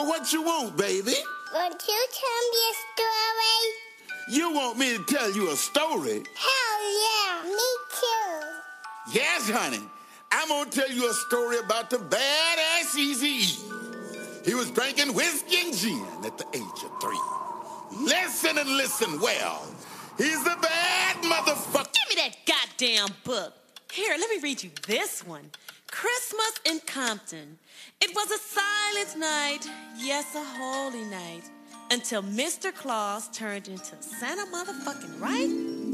What you want, baby? Won't you tell me a story? You want me to tell you a story? Hell yeah, me too. Yes, honey. I'm going to tell you a story about the badass Eazy-E. He was drinking whiskey and gin at the age of 3. Listen and listen well. He's the bad motherfucker. Give me that goddamn book. Here, let me read you this one. Christmas in Compton. It was a silent night, yes, a holy night, until Mr. Claus turned into Santa motherfucking right.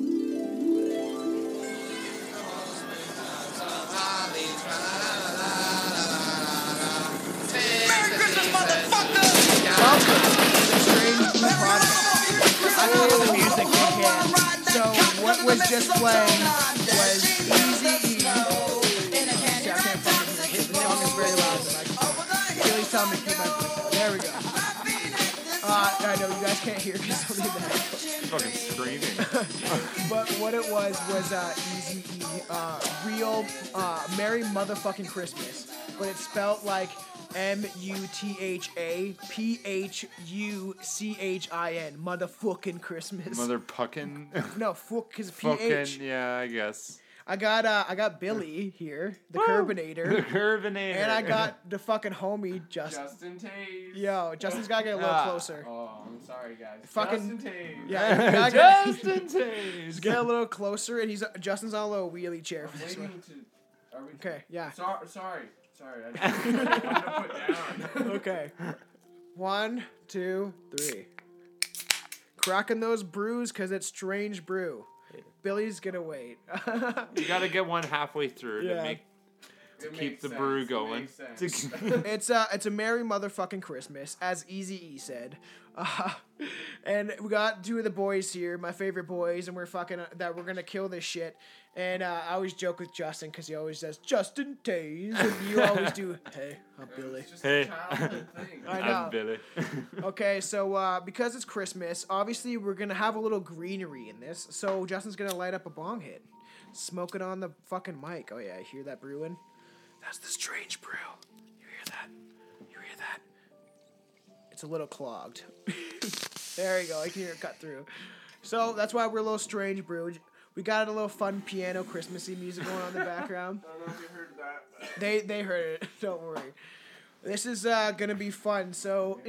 Merry Christmas, motherfucker! Welcome to the Strange Brew Podcast. I feel the music in here. So what was just playing was Eazy-E. See, I can't fucking hear. The song is very loud. Please tell me to keep my voice down. There we go. I know you guys can't hear because I'm in the headphones. Fucking screaming. But what it was Eazy-E, real Merry Motherfucking Christmas. But it's spelled like MUTHAPHUCHIN, motherfucking Christmas. Motherfucking. No, fuck, because Fucking, PH. yeah, I guess. I got Billy here, the Curbinator. The Curbinator. And I got the fucking homie, Justin Taze. Yo, Justin's gotta get a little closer. Oh, I'm sorry, guys. Fucking- Justin Taze. Yeah, you gotta Justin Taze. get a little closer, and Justin's on a little wheelie chair for this one. Waiting to. Are we? Okay, yeah. Sorry. I just wanted to put down. Okay. 1, 2, 3. Cracking those brews because it's strange brew. Billy's gonna wait. You gotta get one halfway through Yeah. to It keep makes the sense. brew It going. makes sense. It's a merry motherfucking Christmas, as Eazy-E said. And we got 2 of the boys here, my favorite boys, and we're gonna kill this shit. And I always joke with Justin because he always says Justin Taze, and you always do. Hey, I'm Billy. It's just Hey. a childhood thing. I know. I'm Billy. Okay, so because it's Christmas, obviously we're gonna have a little greenery in this. So Justin's gonna light up a bong hit, smoke it on the fucking mic. Oh yeah, I hear that brewing. That's the strange brew. You hear that? You hear that? It's a little clogged. There you go. I can hear it cut through. So that's why we're a little strange brew. We got a little fun piano Christmassy music going on in the background. I don't know if you heard that. They heard it. Don't worry. This is gonna be fun. So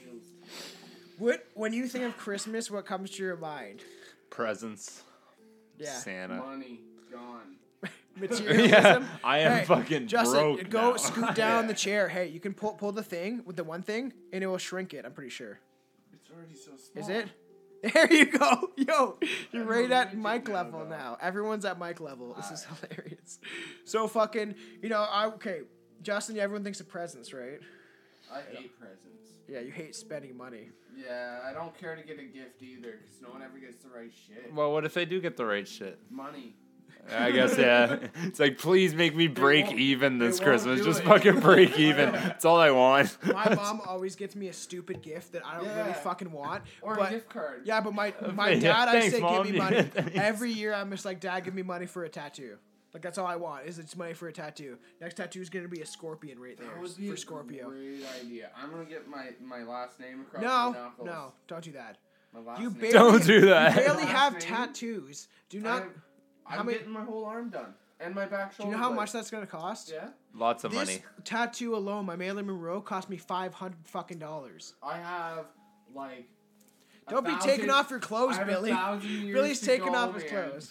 when you think of Christmas, what comes to your mind? Presents. Yeah, Santa. Money gone. materialism. Yeah, I am Hey, fucking Justin, broke go now. scoot down the chair. Hey, you can pull the thing with the one thing, and it will shrink it. I'm pretty sure. It's already so small. Is it? There you go. Yo, you're right at mic level now. Everyone's at mic level. This is hilarious. So fucking, okay, Justin, everyone thinks of presents, right? I hate presents. Yeah, you hate spending money. Yeah, I don't care to get a gift either because no one ever gets the right shit. Well, what if they do get the right shit? Money. I guess, yeah. It's like, please make me break won't- even this they won't Christmas. do Just it. fucking break even. That's all I want. My mom always gets me a stupid gift that I don't really Yeah. fucking want. Or but, a gift card. Yeah, but my Yeah, dad, I thanks, say, Mom. give me money. Yeah, thanks. Every year, I'm just like, Dad, give me money for a tattoo. Like, that's all I want, is it's money for a tattoo. Next tattoo is going to be a scorpion right there That would be for a Scorpio. great idea. I'm gonna get my last name across No, my knuckles. no, don't do that. My last You name. barely, Don't do that. You barely Last have name? tattoos. Do not. I'm many- getting my whole arm done and my back Do shoulder. you know how blade. much that's going to cost? Yeah. Lots of This money. tattoo alone, my Marilyn Monroe, cost me $500 fucking dollars. I have like. Don't be taking off your clothes, I have Billy. 1,000 years Billy's to taking go, off his man. clothes.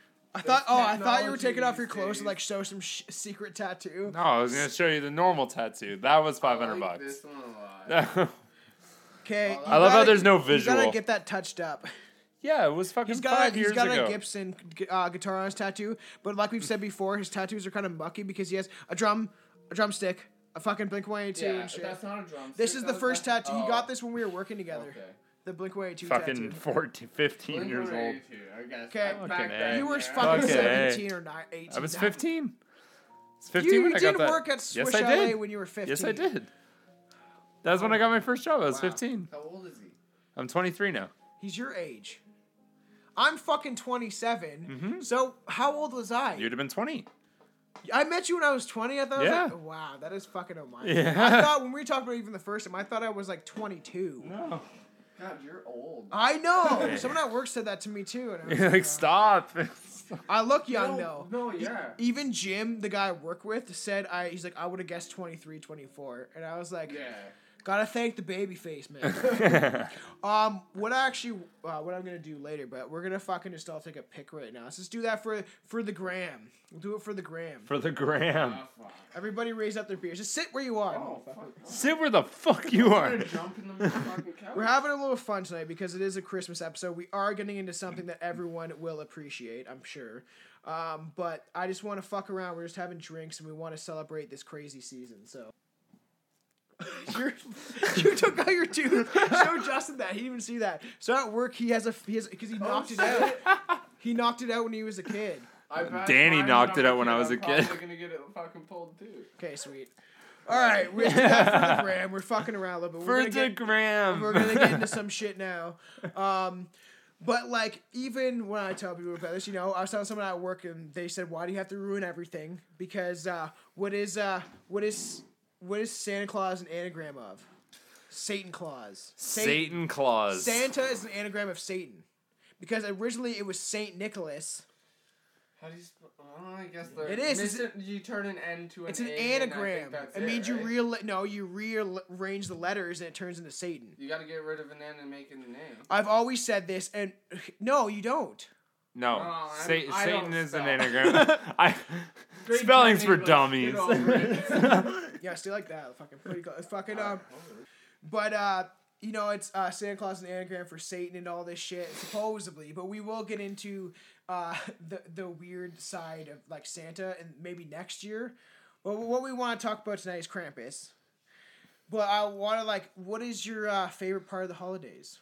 I There's thought you were technology taking off your these clothes to days. like show some secret tattoo. No, I was gonna show you the normal tattoo. That was I $500 like bucks. This one a lot. Okay, I love how there's no You visual. gotta get that touched up. Yeah, it was fucking He's 5 years got ago. a Gibson guitar on his tattoo, but like we've said before, his tattoos are kind of mucky because he has a drumstick, a fucking Blink-182 Yeah, and shit. that's not a drum. This is the first tattoo. He got this when we were working together. Okay. The Blink-182 Fucking tattoo. 14, 15 years old. Blink-182, I guess. Okay. I'm back Fucking then, A. You were yeah. fucking Fucking A. 17 or 18. I was 15. It's 15 You when I got didn't that. work at Swish yes, I LA did. when you were 15. Yes, I did. That was when I got my first job. I was Wow. 15. How old is he? I'm 23 now. He's your age. I'm fucking 27. So how old was I? You'd have been 20. I met you when I was 20. I thought Yeah. I was like, wow, that is fucking oh my. Yeah. I thought when we talked about it even the first time, I thought I was like 22. No. God, you're old. I know. Someone at work said that to me too. And I was You're like, stop. I look young though. No, yeah. Even Jim, the guy I work with, said he's like, I would have guessed 23, 24. And I was like, Yeah. gotta thank the baby face, man. What I'm gonna do later, but we're gonna fucking just all take a pic right now. Let's just do that for the gram. We'll do it for the gram. For the gram. Fuck. Everybody raise up their beers. Just sit where you are. Oh, motherfucker. fuck. Sit where the fuck you I'm are. gonna jump in the fucking couch. We're having a little fun tonight because it is a Christmas episode. We are getting into something that everyone will appreciate, I'm sure. But I just want to fuck around. We're just having drinks and we want to celebrate this crazy season. So you took out your tooth. Show Justin that. He didn't even see that. So at work he has because he knocked it out. He knocked it out when he was a kid. Danny knocked it out when I was a kid. I'm probably gonna get it fucking pulled too. Okay, sweet. All right, we're doing that for the gram. We're fucking around a little bit. For the gram. We're gonna get into some shit now. But like even when I tell people about this, I was telling someone at work and they said, "Why do you have to ruin everything?" Because what is Santa Claus an anagram of? Satan Claus. Satan Claus. Santa is an anagram of Satan, because originally it was Saint Nicholas. How do you? I guess they're. It is. You turn an N to an It's an A, and I think anagram. that's It means you right? rearrange the letters and it turns into Satan. You gotta get rid of an N and make it an A. I've always said this, and no, you don't. No. I Satan don't is an spell. anagram. Grade Spelling's 10 for English, dummies. get over it. Yeah, still like that. Fucking pretty close. Fucking but it's Santa Claus is an anagram for Satan and all this shit supposedly. But we will get into the weird side of like Santa and maybe next year. But what we want to talk about tonight is Krampus. But I want to what is your favorite part of the holidays?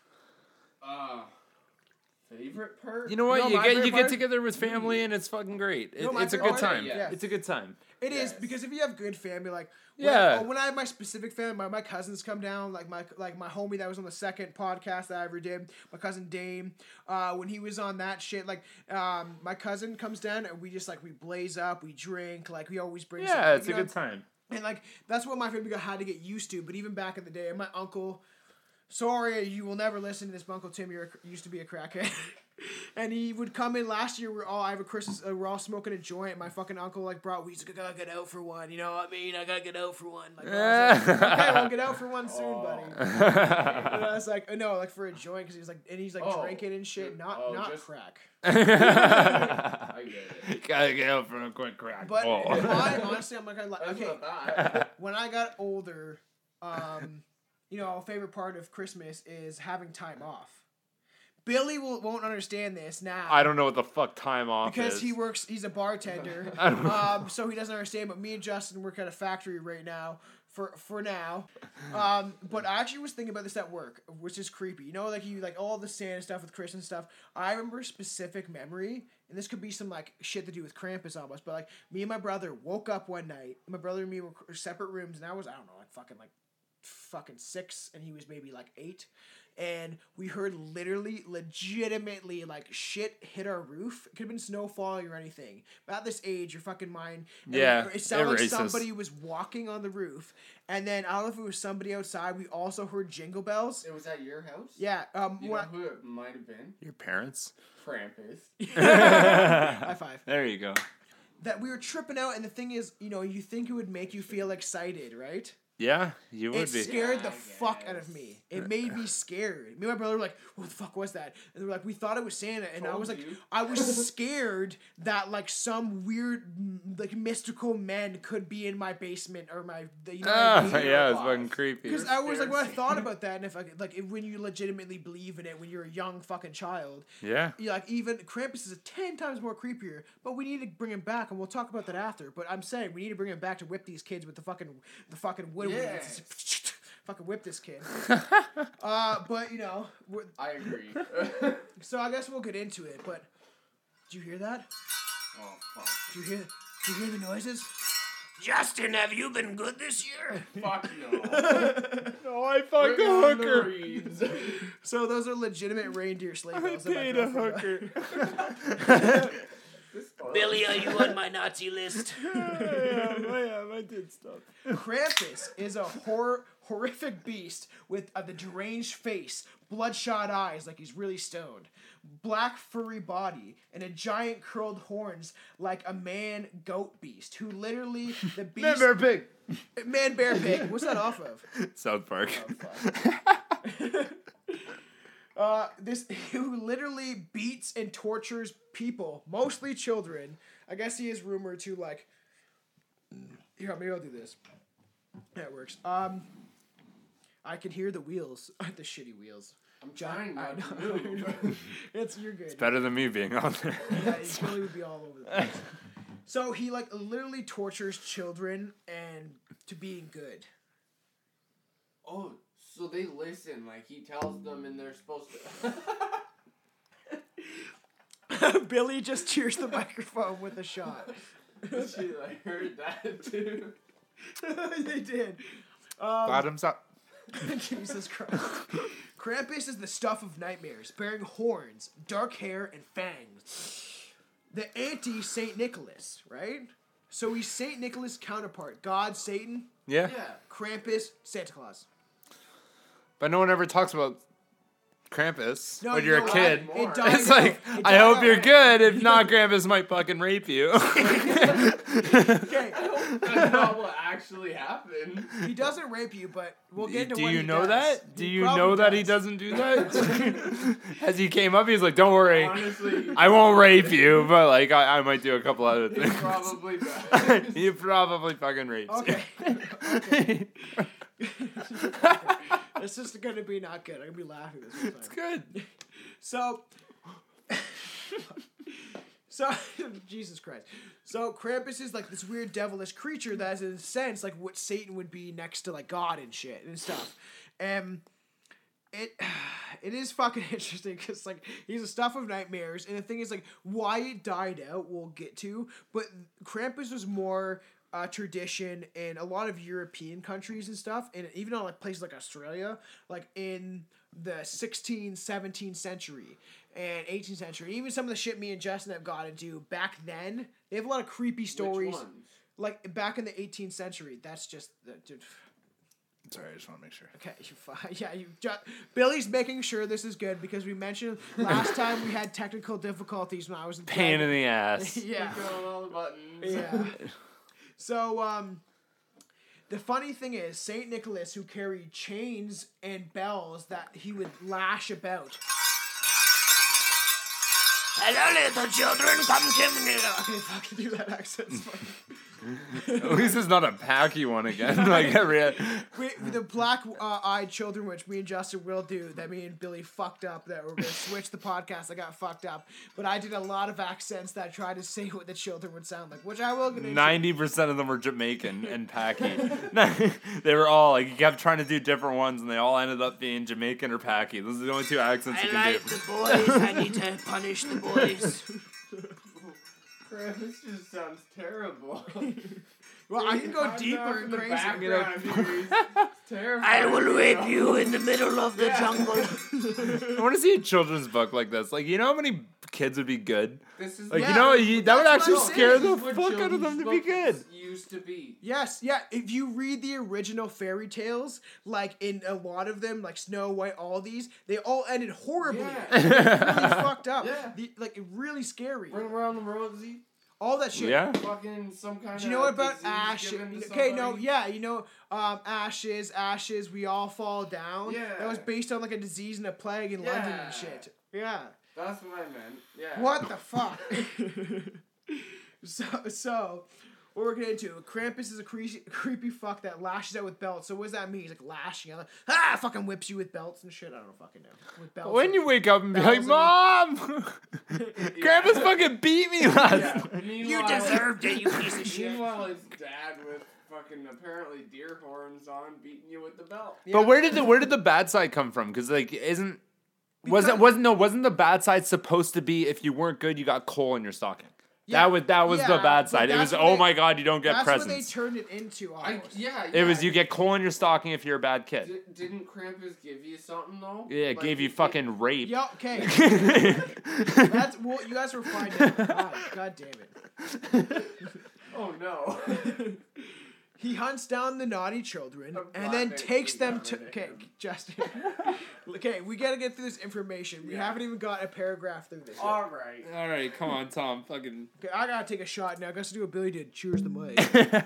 Favorite part? You know what? You know my you favorite get part? together with family and it's fucking great. know my It's a favorite good part? time. Yeah. It's a good time. It is Yes. because if you have good family, when I have my specific family, my cousins come down, my homie that was on the second podcast that I ever did, my cousin Dame, when he was on that shit, my cousin comes down and we just we blaze up, we drink, we always bring Yeah, something, it's a good time. and that's what my family had to get used to. But even back in the day, and my uncle, sorry, you will never listen to this, but Uncle Tim, you used to be a crackhead. And he would come in last year. We're all smoking a joint. My fucking uncle brought weed. He's like, I gotta get out for one. You know what I mean? I gotta get out for one. I was like, okay, we'll get out for one soon, buddy. And I was like, no, for a joint, because he's drinking and shit, not just- crack. I get it. Gotta get out for a quick crack. But Oh. honestly, I'm not gonna lie. That's Okay, not bad. when I got older, a favorite part of Christmas is having time off. Billy won't understand this now. I don't know what the fuck time off Because is. he's a bartender, so he doesn't understand. But me and Justin work at a factory right now for now. But I actually was thinking about this at work, which is creepy. All the Santa stuff with Christmas stuff. I remember a specific memory, and this could be some shit to do with Krampus almost. But me and my brother woke up one night. My brother and me were separate rooms, and I was fucking 6, and he was maybe 8. And we heard legitimately, shit hit our roof. It could have been snow falling or anything. But at this age, your fucking mind... Yeah, It sounded like erases. somebody was walking on the roof. And then, I don't know if it was somebody outside. We also heard jingle bells. It was at your house? Yeah. You know who it might have been? Your parents? Krampus. High five. There you go. That we were tripping out, and the thing is, you think it would make you feel excited, right? Yeah, you would It be. scared the I fuck out of guess. me. It made me scared. Me and my brother were like, "What the fuck was that?" And they were like, "We thought it was Santa." And I Told was like, you. I was scared that some weird mystical men could be in my basement or my Yeah, it's fucking creepy. Because I was scared when I Santa. thought about that, and if when you legitimately believe in it when you're a young fucking child, Yeah. even Krampus is 10 times more creepier. But we need to bring him back, and we'll talk about that after. But I'm saying we need to bring him back to whip these kids with the fucking wood. Yes. Fucking whip this kid. But I agree. so I guess we'll get into it. But did you hear that? Oh, fuck. Did you hear the noises? Justin, have you been good this year? Fuck no. Oh, I fucked a Bring on the hooker. reeds. So those are legitimate reindeer sleigh I bells. that my paid a girlfriend got. hooker. Billy, are you on my Nazi list? I did stuff. Krampus is a horrific beast with the deranged face, bloodshot eyes like he's really stoned, black furry body, and a giant curled horns like a man goat beast who literally the beast Man, bear, pig. Man Bear Pig. What's that off of? South Park. This who literally beats and tortures people, mostly children. I guess he is rumored to like. Here, maybe I'll do this. That works. I can hear the wheels, the shitty wheels. I'm trying not to move. You're good. It's better than me being on there. Yeah, he really would be all over the place. So he like literally tortures children and to being good. Oh, so they listen, like he tells them and they're supposed to... Billy just cheers the microphone with a shot. She like heard that too. They did. Bottoms up. Jesus Christ. Krampus is the stuff of nightmares, bearing horns, dark hair, and fangs. The anti-Saint Nicholas, right? So he's Saint Nicholas' counterpart. God, Satan, Yeah. Yeah. Krampus, Santa Claus. But no one ever talks about Krampus No, when you you're know a what? kid. It died It's out. like, It I died hope out. you're good. If not, Krampus might fucking rape you. Okay, That's not what actually happened. he doesn't rape you, but we'll get into Do what you he know does. that? Do He you probably know that he does. doesn't do that? As he came up, he's like, don't worry. Honestly, I won't rape you, but like I might do a couple other he things. probably does. He probably fucking rapes Okay. you. This is gonna be not good. I'm gonna be laughing this whole time. It's good. So, Jesus Christ. So Krampus is like this weird devilish creature that is in a sense like what Satan would be next to like God and shit and stuff. It is fucking interesting because like he's the stuff of nightmares, and the thing is like why it died out we'll get to, but Krampus was more tradition in a lot of European countries and stuff, and even on like places like Australia, like in the 16th, 17th century and 18th century. Even some of the shit me and Justin have got to do back then, they have a lot of creepy stories. Which ones? Like back in the 18th century. That's just dude. Sorry, I just want to make sure. Okay, you're fine. Yeah, Billy's making sure this is good because we mentioned last time we had technical difficulties when I was in Pain in the ass. Yeah. Click on all the buttons. Yeah. So, the funny thing is, Saint Nicholas, who carried chains and bells that he would lash about. Hello, little children, come to me. Okay, if I can do that accent, it's fine. At least it's not a packy one again. Like The black-eyed children, which me and Justin will do, that me and Billy fucked up, that we're going to switch the podcast, I got fucked up. But I did a lot of accents that I tried to say what the children would sound like, which I will get into. 90% of them were Jamaican and packy. They were all like, you kept trying to do different ones, and they all ended up being Jamaican or packy. Those are the only two accents you I can like do. the boys. I need to punish the boys. This just sounds terrible. Well, I can go Comes deeper off and in the crazy. background here, he's terrifying. I will rape you in the middle of the jungle. I want to see a children's book like this. Like, you know how many kids would be good? This is Like, Yeah, you know, that would that's actually what I'm scare saying. the This is what fuck out of them to be children's good. books used to be. Yes, yeah. If you read the original fairy tales, like in a lot of them, like Snow White, all these, they all ended horribly. Yeah. Really fucked up. Yeah. Like really scary. Run around the rosy, All that shit. Yeah. fucking some kind of. Do you know what about disease Ash? given to Okay, no, somebody? yeah, you know, ashes, we all fall down. Yeah. That was based on like a disease and a plague in London and Yeah. shit. Yeah. That's what I meant. Yeah. What the fuck? So, what we're getting into, Krampus is a creepy fuck that lashes out with belts. So what does that mean? He's like lashing out, like, fucking whips you with belts and shit. I don't fucking know. With belts. When you wake up and be like, Bells Mom! Krampus fucking beat me last night. You deserved it, you piece of shit. Meanwhile, his dad with fucking apparently deer horns on beating you with the belt. But where did the bad side come from? Because like, wasn't the bad side supposed to be if you weren't good, you got coal in your stocking? Yeah, That was the yeah, bad but side. It that's was what they- my god, you don't get That's presents. what they turned it into. Almost. It was you get coal in your stocking if you're a bad kid. Didn't Krampus give you something though? Yeah, it Like, gave you he- fucking rape. Yeah, okay. That's well, you guys were fine. God damn it. Oh no. He hunts down the naughty children I'm and glad then they takes them got to. rid of Okay, him. Justin. Okay, we gotta get through this information. We haven't even got a paragraph through this. Yet. All right. All right, come on, Tom. Fucking. Okay, I gotta take a shot now. I gotta do what Billy did. Cheers the mic.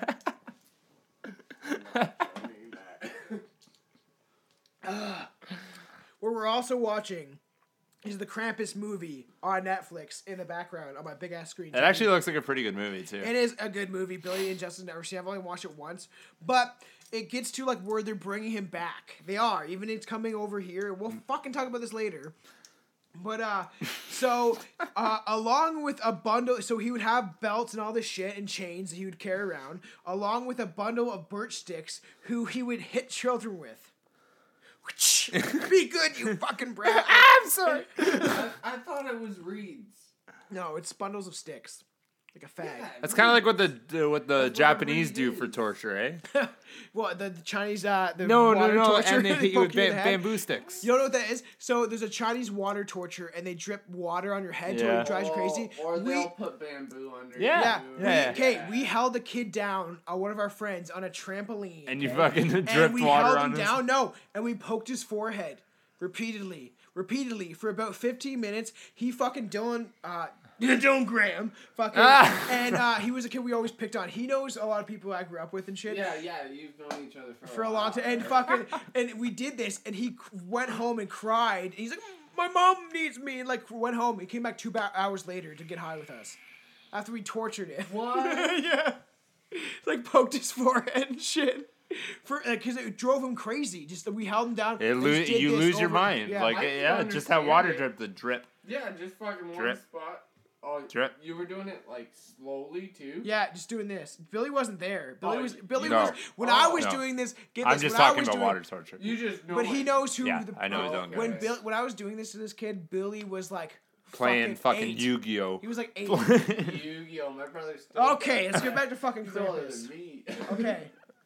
Where we're also watching is the Krampus movie on Netflix in the background on my big ass screen. It actually looks like a pretty good movie too. It is a good movie. Billy and Justin never seen. I've only watched it once, but it gets to like where they're bringing him back. They are even it's coming over here. We'll fucking talk about this later. But so along with a bundle, so he would have belts and all this shit and chains that he would carry around, along with a bundle of birch sticks, who he would hit children with. Be good, you fucking brat. I'm sorry. I thought it was reeds. No, it's bundles of sticks, like a fag. That's kind of like what the Japanese reed do is. for torture, eh? What the Chinese the No, water torture? and they hit you poke with in the head? bamboo sticks. You don't know what that is? So there's a Chinese water torture, and they drip water on your head till Yeah. it drives you crazy. Or We- they'll put bamboo under Yeah. you. Yeah. we held a kid down, one of our friends, on a trampoline. And you okay? fucking And dripped we water held on him his- down. No, and we poked his forehead repeatedly for about 15 minutes. He fucking Dylan Graham fucking and he was a kid we always picked on. He knows a lot of people I grew up with and shit. Yeah, you've known each other For a long time, and fucking, and we did this, and he went home and cried. And he's like, "My mom needs me," and like went home. He came back 2 hours later to get high with us, after we tortured him. What? Yeah, like poked his forehead and shit. For because it drove him crazy. Just that we held him down. and just did You this lose your over- mind. Yeah. Like, I can yeah, just have water understand drip, the drip. Yeah, just fucking one Drip. spot. Oh, Drip. You were doing it like slowly too. Yeah, just doing this. Billy wasn't there. Billy Oh, was. you- Billy No. was when I was No. doing this. Get I'm this, just when I talking was about doing- water torture. You just know. But he it. knows who. Yeah, the, I know his own when guys. Bill, when I was doing this to this kid, Billy was like Playing fucking 8. Yu-Gi-Oh. He was like 8. Yu-Gi-Oh! My brother's still. Okay, let's get back to fucking He's older Krampus. than me. Okay.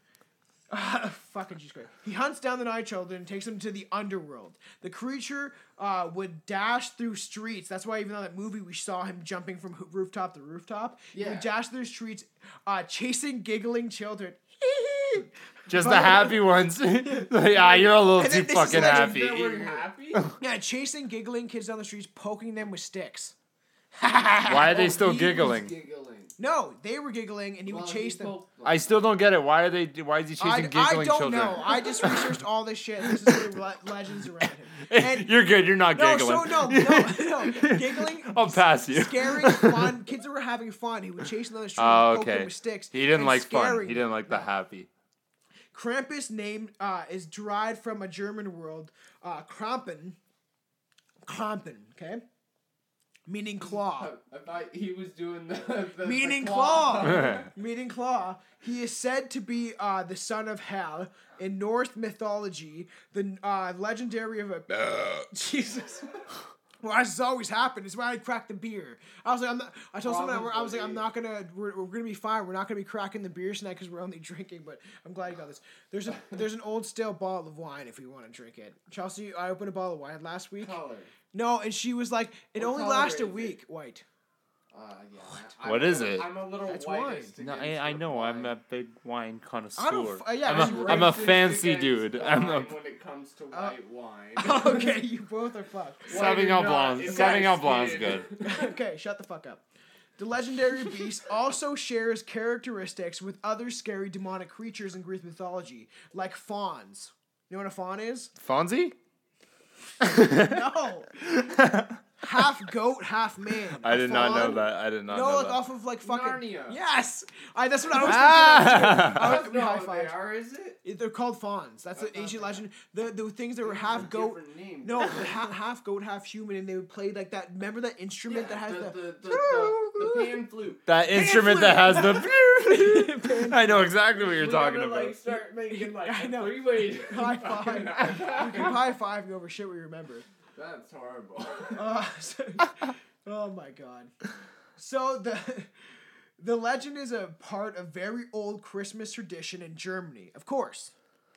Fucking Jesus Christ. He hunts down the night children and takes them to the underworld. The creature would dash through streets. That's why even though that movie we saw him jumping from rooftop to rooftop. He Yeah. would dash through streets, chasing giggling children. Just the happy ones. Yeah, you're a little And too then this is fucking legend. happy. They were happy. Yeah, chasing giggling kids down the streets, poking them with sticks. Why are they Oh, still he was giggling? giggling. No, they were giggling and he Well, would chase them. poked I still don't get it. Why is he chasing I giggling don't children? know. I just researched all this shit. This is the legends around him. And You're good. You're not no, giggling. so no. Giggling. I'll pass you. Scary, fun. Kids that were having fun. He would chase them down the street Oh, and poke them okay. with sticks. He didn't and like fun. scaring He didn't them. like the happy. Krampus name is derived from a German word, Krampen. Krampen, okay? Meaning claw. I thought he was doing the Meaning the claw. Meaning claw. He is said to be the son of Hel in Norse mythology. The legendary of a Jesus. Well, this has always happened. It's when I cracked the beer. I was like, I told someone I was like, I'm not gonna. We're gonna be fine. We're not gonna be cracking the beers tonight because we're only drinking. But I'm glad you got this. There's an old stale bottle of wine if you want to drink it. Chelsea, I opened a bottle of wine last week. Color. No, and she was like, it What only color lasts a is it? week. White. Yeah. What is it? I'm a little That's whitest No, against I the know. I'm wine. a big wine I connoisseur. don't. Yeah, I'm a Racist fancy against dude. wine I'm a when it comes to white wine. okay, you both are fucked. Sauvignon Blanc. It's Sauvignon my Blanc's skin. good. Okay, shut the fuck up. The legendary beast also shares characteristics with other scary demonic creatures in Greek mythology, like fawns. You know what a fawn is? Fonzie? No. Half goat, half man. I A did not know fawn? that. I did not No, know like that. off of like fucking. Narnia. Yes, that's what I was Ah! thinking. That's Of not high what they five. are, is it? They're called fawns. That's an ancient legend. The things that were half goat. Different name. No, the half goat, half human, and they would play like that. Remember that instrument that has the pan flute. That instrument that has the. I know exactly what you're We're talking gonna, about. like I start making like know. a three-way. high five. You can high five me over shit we remember. That's horrible. Oh my god. So the legend is a part of very old Christmas tradition in Germany. Of course.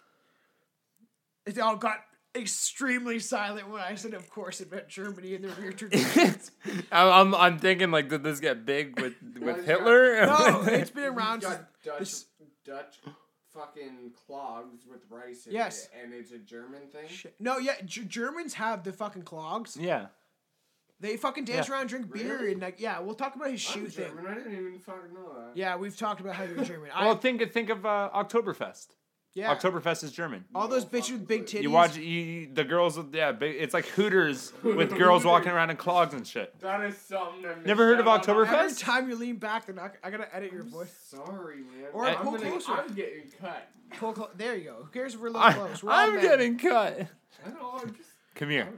It all got extremely silent when I said, of course, it meant Germany and their weird traditions. I'm thinking like, did this get big with Hitler? No, it's been around You've since... got Dutch fucking clogs with rice in Yes. it, and it's a German thing. No, yeah, Germans have the fucking clogs. Yeah. They fucking dance Yeah. around, drink beer, Really? and like, yeah, we'll talk about his shoe I'm thing. German. I didn't even fucking know that. Yeah, we've talked about how you're German. Well, think of Oktoberfest. Yeah, Oktoberfest is German. all those bitches with big titties. You watch the girls with big, it's like Hooters with girls walking around in clogs and shit. That is something I missed Never heard of out on. Oktoberfest? Every time you lean back, I gotta edit your voice. Sorry, man. Or pull closer. I'm getting cut. There you go. Who cares if we're a little close? We're all I'm men. getting cut. I know. I'm just. Come I here.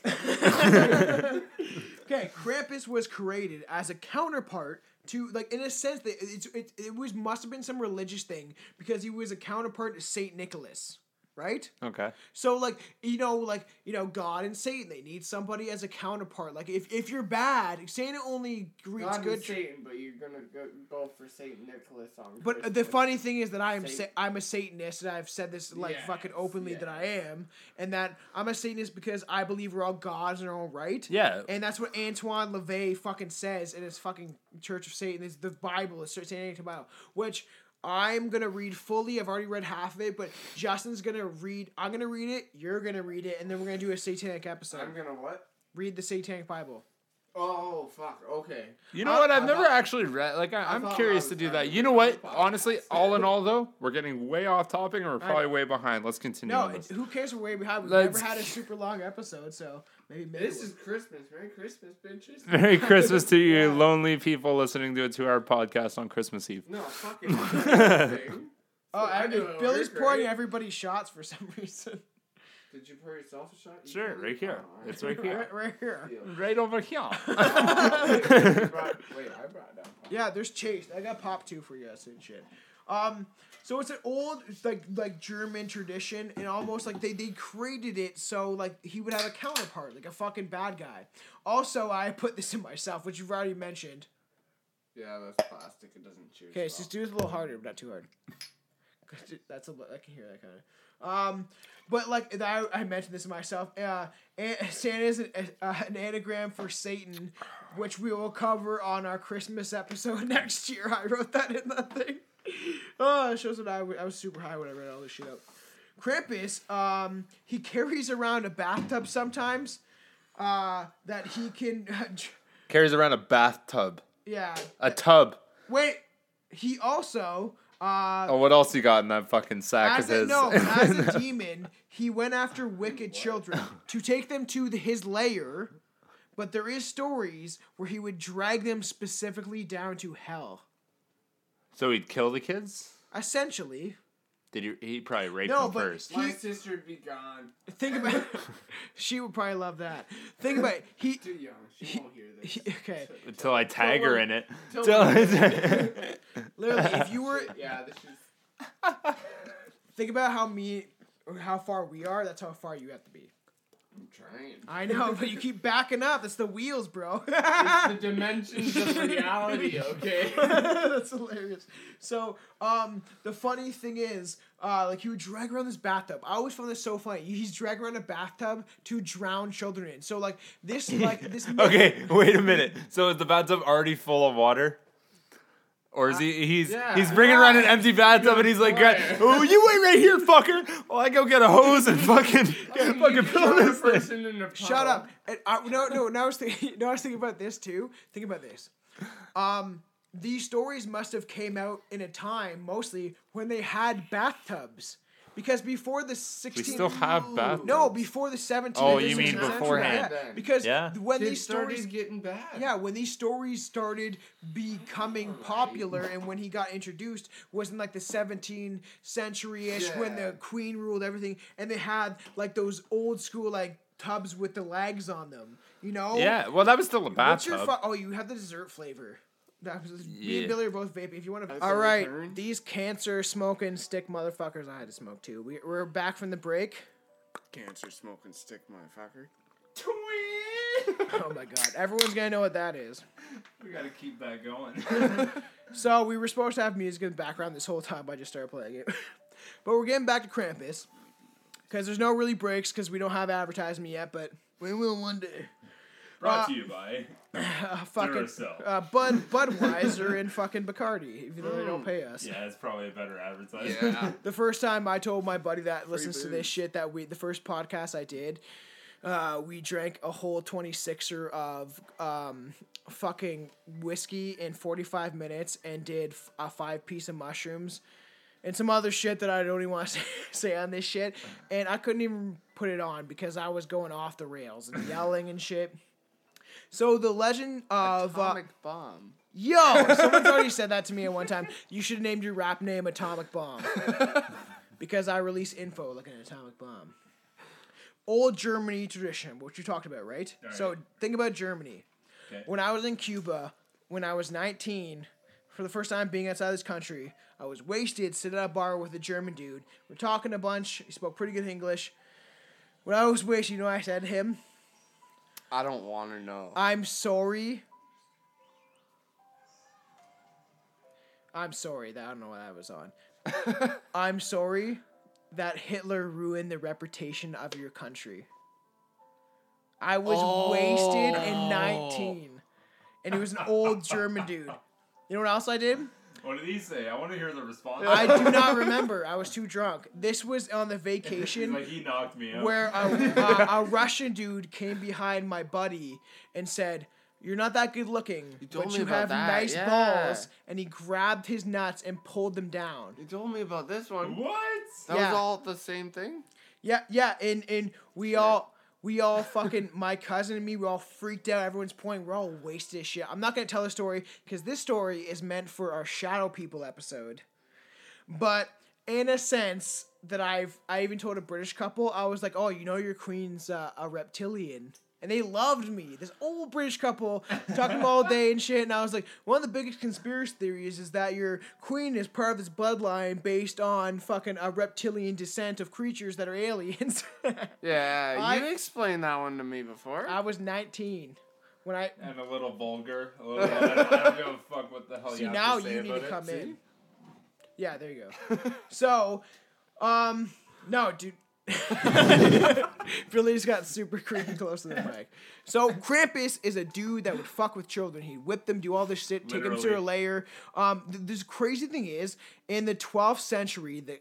don't know. Okay, Krampus was created as a counterpart to, like, in a sense that it must have been some religious thing because he was a counterpart to Saint Nicholas, right? Okay. So like God and Satan, they need somebody as a counterpart. Like if you're bad, Satan only greets God good. is Satan, but you're gonna go for Saint Nicholas on. But the Christmas. funny thing is that Satan. I'm a Satanist, and I've said this like fucking openly that I am, and that I'm a Satanist because I believe we're all gods in our own right. Yeah. And that's what Antoine LaVey fucking says in his fucking Church of Satan. Is the Bible is Satanic Bible, which I'm gonna read fully. I've already read half of it, but Justin's gonna read. I'm gonna read it. You're gonna read it, and then we're gonna do a satanic episode. I'm gonna what? Read the Satanic Bible. Oh fuck. Okay. You know what? I've I never thought- actually read. Like, I'm thought curious I to was do trying that. to You know read what? the podcast. Honestly, all in all, though, we're getting way off topic, and we're probably way behind. Let's continue. No, on this. who cares? We're way behind. We've Let's- never had a super long episode, so maybe This is Christmas. Merry Christmas, bitches. Merry Christmas to you, lonely people listening to our podcast on Christmas Eve. No fucking thing. Oh, I do it Billy's work, pouring right? everybody shots for some reason. Did you pour yourself a shot? You Sure, did? right here. Oh, It's right here. Right here. Deal. Right over here. Wait, I brought down. Yeah, there's Chase. I got Pop 2 for you and shit. So it's an old like German tradition, and almost like they created it so like he would have a counterpart, like a fucking bad guy. Also, I put this in myself, which you've already mentioned. Yeah, that's plastic. It doesn't chew. Okay, so just do it a little harder, but not too hard. That's I can hear that kind of. But like I mentioned this to myself. Santa is an anagram for Satan, which we will cover on our Christmas episode next year. I wrote that in the thing. Oh, it shows that I was super high when I read all this shit up. Krampus, he carries around a bathtub sometimes. That he can. Carries around a bathtub. Yeah. A tub. Wait. He also. Oh, what else you got in that fucking sack of his? As a demon, he went after wicked children to take them to his lair, but there is stories where he would drag them specifically down to hell. So he'd kill the kids? Essentially. Did he probably raped No, them but first? My sister would be gone. Think about she would probably love that. Think about it. Too young. She won't hear this. Okay. Until I tag her in it. Literally, if you were Yeah, this is. think about how far we are, that's how far you have to be. I'm trying. I know, but you keep backing up. It's the wheels, bro. It's the dimensions of reality, okay? That's hilarious. So, the funny thing is, like he would drag around this bathtub. I always found this so funny. He's dragging around a bathtub to drown children in. So, like this. Okay, wait a minute. So is the bathtub already full of water? Or is he's bringing around an empty bathtub and he's like, oh, you wait right here, fucker. Well, I go get a hose and fucking fill this thing. Shut up. And, no. Now I was thinking about this too. Think about this. These stories must have came out in a time mostly when they had bathtubs. Because before the 16th... We still have bathtubs. No, before the 17th... Oh, you and mean 16th century, beforehand. yeah. Because when Kids these stories... started getting bad. Yeah, when these stories started becoming popular and when he got introduced was in like the 17th century-ish when the queen ruled everything and they had like those old school like tubs with the legs on them, you know? Yeah, well, that was still a What's your bathtub. oh, you have the dessert flavor. That was, me Yeah. and Billy are both vaping. If you want to, That's all a right. return. These cancer smoking stick motherfuckers. I had to smoke too. We're back from the break. Cancer smoking stick, motherfucker. Oh my god. Everyone's gonna know what that is. We gotta keep that going. So we were supposed to have music in the background this whole time. I just started playing it. But we're getting back to Krampus. Because there's no really breaks because we don't have advertisement yet, but we will one day. Brought to you by fucking Duracell. Budweiser and fucking Bacardi, even though they don't pay us. Yeah, it's probably a better advertisement. Yeah. The first time I told my buddy that listens to this shit the first podcast I did, we drank a whole 26er of fucking whiskey in 45 minutes and did a 5-piece of mushrooms and some other shit that I don't even want to say on this shit. And I couldn't even put it on because I was going off the rails and yelling and shit. So the legend of Atomic Bomb. Yo, someone's already said that to me at one time. You should have named your rap name Atomic Bomb. Because I release info like an atomic bomb. Old Germany tradition, which you talked about, right? All right. So think about Germany. Okay. When I was in Cuba, when I was 19, for the first time being outside this country, I was wasted, sitting at a bar with a German dude. We're talking a bunch. He spoke pretty good English. When I was wasted, you know what I said to him? I don't want to know. I'm sorry. I'm sorry that I don't know what that was on. I'm sorry that Hitler ruined the reputation of your country. I was wasted in 19. And he was an old German dude. You know what else I did? What did he say? I want to hear the response. I do not remember. I was too drunk. This was on the vacation. Like he knocked me out. Where a Russian dude came behind my buddy and said, "You're not that good looking, told but me you about have that, nice yeah. balls." And he grabbed his nuts and pulled them down. You told me about this one. What? That Yeah. was all the same thing? Yeah, and we all fucking, my cousin and me, we all freaked out. Everyone's pointing. We're all wasted as shit. I'm not going to tell the story because this story is meant for our Shadow People episode. But in a sense that I even told a British couple, I was like, "Oh, you know your queen's a reptilian." And they loved me. This old British couple talking all day and shit. And I was like, one of the biggest conspiracy theories is that your queen is part of this bloodline based on fucking a reptilian descent of creatures that are aliens. Yeah, you explained that one to me before. I was 19 when I. And a little vulgar. A little, I don't give a fuck what the hell See, you now have to say you need about to it. come See? in. Yeah, there you go. So, no, dude. Billy's got super creepy close to the mic. So Krampus is a dude that would fuck with children. He'd whip them, do all this shit, take them to a Literally. lair. This crazy thing is, in the 12th century, the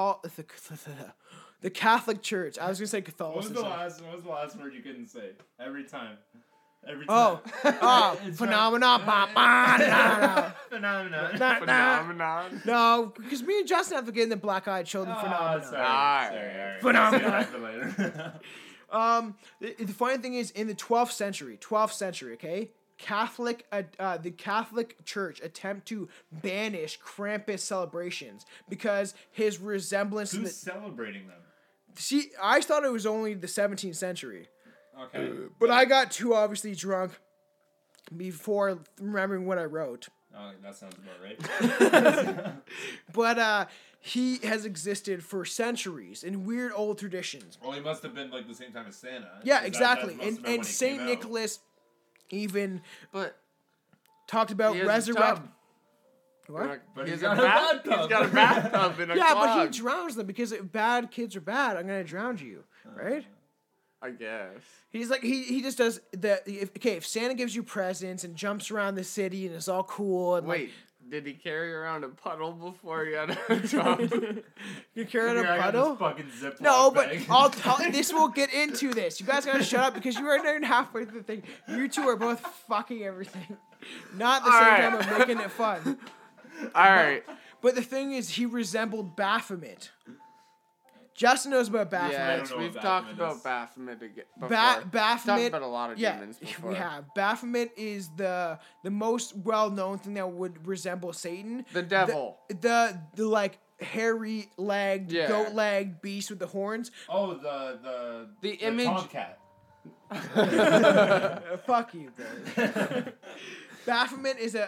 Catholic Church. I was gonna say What was Catholicism. the last word you couldn't say? Every time. Oh, phenomena. Phenomenon. Phenomenon. No, because me and Justin have to get in the black-eyed children phenomenon. Sorry. Alright. Phenomenon. Save that for later. The funny thing is, in the 12th century, okay, the Catholic Church attempt to banish Krampus celebrations because his resemblance to Who's the. celebrating them? See, I thought it was only the 17th century, Okay. but I got too obviously drunk before remembering what I wrote. Oh, that sounds about right. But he has existed for centuries in weird old traditions. Well, he must have been like the same time as Santa. Yeah, 'cause exactly. that must have been when And he Saint came out. Nicholas even But talked about he has a resurrect. tub. What? But He's he's got got a bathtub. He's got a bathtub in a Yeah, clog. but he drowns them because if bad kids are bad, I'm gonna drown you, right? I guess. He's like he just does the if Santa gives you presents and jumps around the city and it's all cool and Wait, did he carry around a puddle before he had a job? you carry in Here, a I got puddle. this fucking Ziploc No, but bag. I'll tell. This will get into this. You guys gotta shut up because you are not even halfway through the thing. You two are both fucking everything. Not at the same Alright. time of making it fun. All right. But the thing is, he resembled Baphomet. Justin knows about Baphomet. Yes, know what we've talked Baphomet about is. Baphomet again before. Baphomet. Talked about a lot of yeah, demons before. we have. Baphomet is the most well known thing that would resemble Satan. The devil. The like hairy legged, Yeah. goat legged beast with the horns. Oh, the image- Tomcat. Fuck you, bro. Baphomet is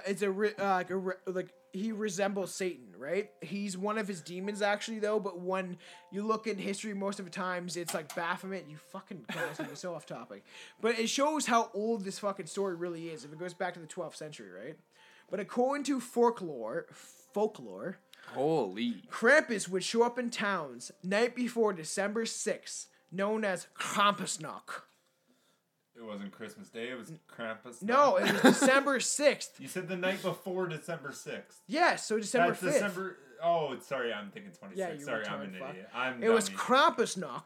he resembles Satan, right? He's one of his demons actually though, but when you look in history most of the times it's like Baphomet, you fucking guys are so off topic. But it shows how old this fucking story really is if it goes back to the 12th century, right? But according to folklore, Holy. Krampus would show up in towns night before December 6th, known as Krampusnacht. It wasn't Christmas Day. It was Krampus. No, it was December 6th. You said the night before December 6th. Yes, so December 5th. December. Oh, sorry. I'm thinking 26th. Yeah, you sorry, I'm retarded an fuck. idiot. It was Krampusnacht.